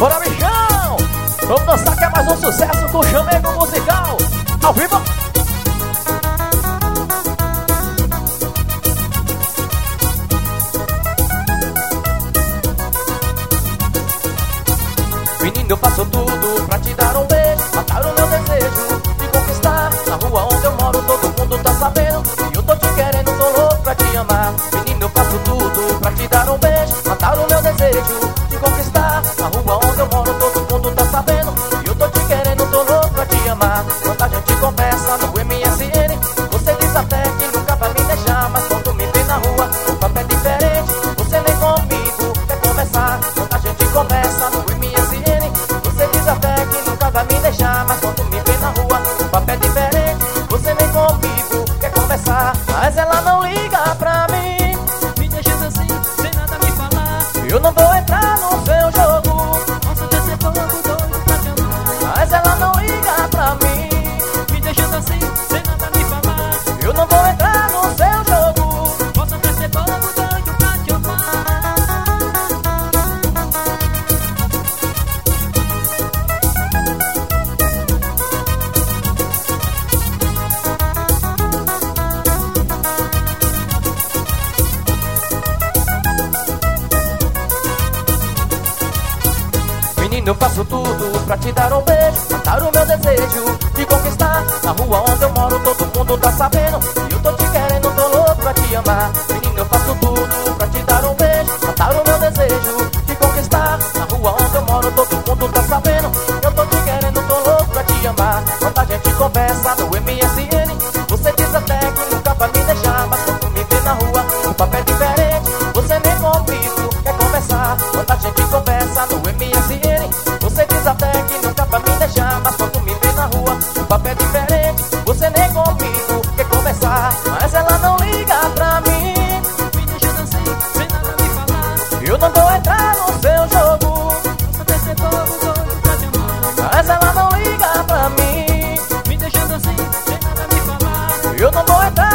Bora, bichão! Vamos dançar que é mais um sucesso com o chamego musical ao vivo. Menino, eu faço tudo pra te dar um beijo, matar o meu desejo de conquistar. Na rua onde eu moro todo mundo tá sabendo e eu tô te querendo, tô louco pra te amar. Menino, eu faço tudo pra te dar um beijo, matar o meu desejo de conquistar. Na rua onde eu moro todo mundo tá sabendo e eu tô te querendo, tô louco pra te amar. Quanta gente conversa no MSN, você diz até que nunca vai me deixar, mas quando me vê na rua o papo é diferente, você nem comigo quer conversar. Quanta gente conversa no MSN, você diz até que nunca vai me deixar, mas quando me vê na rua o papo é diferente, você nem comigo quer conversar. Mas ela não liga pra mim, me deixando assim, sem nada me falar. eu não vou entrar no seu jogo, Posso até ser pouco doido pra te amar. mas ela não liga pra mim, Me deixando assim, sem nada me falar. eu não vou entrar no seu jogo. Posso até ser pouco doido pra te amar. Menino, eu faço tudo pra te dar um beijo, matar o meu desejo de conquistar. Na rua onde eu moro todo mundo tá sabendo e eu tô te querendo, tô louco pra te amar. Menino, eu faço tudo pra te dar um beijo, matar o meu desejo de conquistar. Na rua onde eu moro todo mundo tá sabendo e eu tô te querendo, tô louco pra te amar. Quanta gente conversa no MSN, você diz até que nunca vai me deixar, mas quando me vê na rua o papo é diferente, você nem comigo quer conversar. Quanta gente conversa no MSN, você diz até que nunca vai me deixar, mas quando me vê na rua o papo é diferente, você nem comigo quer conversar. Mas ela não liga pra mim, Me deixando assim, sem nada me falar. eu não vou entrar no seu jogo. Posso até ser pouco doido pra te amar. Mas ela não liga pra mim, Me deixando assim, sem nada me falar. eu não vou entrar